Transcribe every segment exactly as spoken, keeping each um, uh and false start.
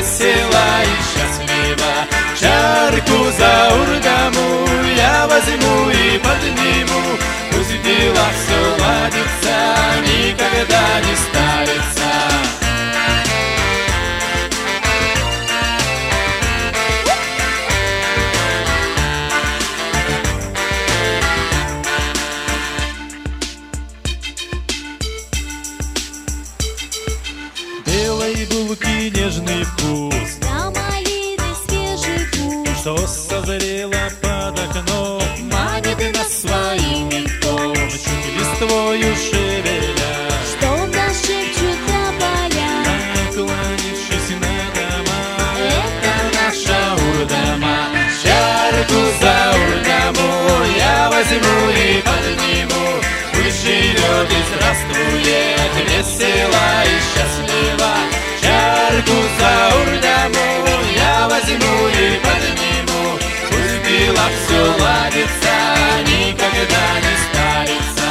весела и счастлива. Чарку за урдаму я возьму и подниму, пусть в делах все ладится, никогда не старится. Белой булки нежный вкус, на малины свежий вкус, что созрела под окном, манит нас своим винтом, чуть листвою шевеля, что нас шепчут на поля, наклонившись на дома. это наша урдама. Чарку за урдаму я возьму и подниму, пусть живет и здравствует, весела и счастлива. Чарку за урдаму я возьму и подниму, пусть в делах все ладится, никогда не старится.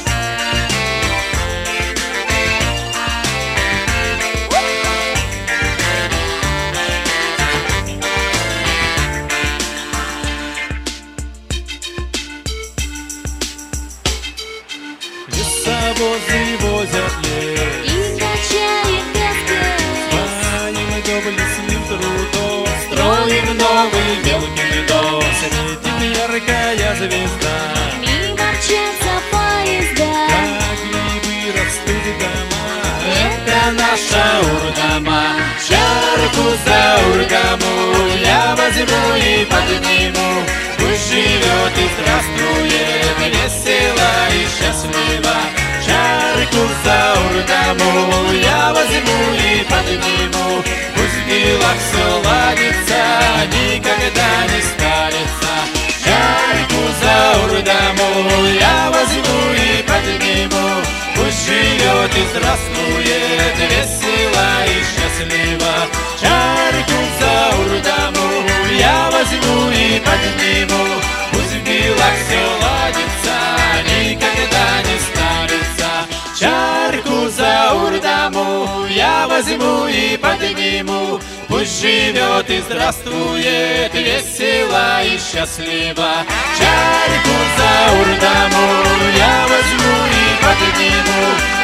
Лесовозы возят лес, и качает песня, своим доблестным трудом строим новый белый дом. Светит яркая звезда, мимо мчатся поезда, как грибы растут дома. это наша урдама. Чарку за урдаму я возьму и подниму, пусть живет и здравствует, весела и счастлива. Чарку за урдаму я возьму и подниму, пусть в делах все ладится, никогда не старится. Чарку за урдаму я возьму и подниму, пусть живет и здравствует, весела и счастлива. Чарку за урдаму я возьму и подниму, пусть в делах все ладится, никогда не старится. Чарку за урдаму я возьму и подниму, пусть живет и здравствует, весела и счастлива. Чарку за урдаму я возьму и подниму,